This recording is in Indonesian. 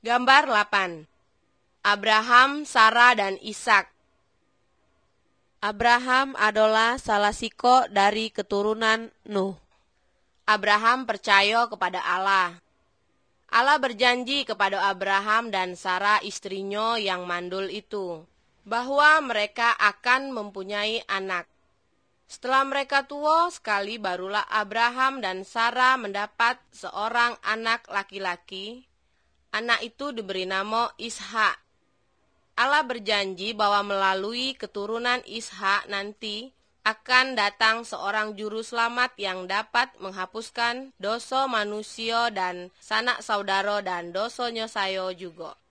Gambar 8. Abraham, Sara, dan Ishak. Abraham adalah salah siko dari keturunan Nuh. Abraham percaya kepada Allah. Allah berjanji kepada Abraham dan Sara istrinya yang mandul itu, bahwa mereka akan mempunyai anak. Setelah mereka tua sekali barulah Abraham dan Sara mendapat seorang anak laki-laki. Anak itu diberi nama Ishak. Allah berjanji bahwa melalui keturunan Ishak nanti akan datang seorang juru selamat yang dapat menghapuskan dosa manusia dan sanak saudara dan dosonya saya juga.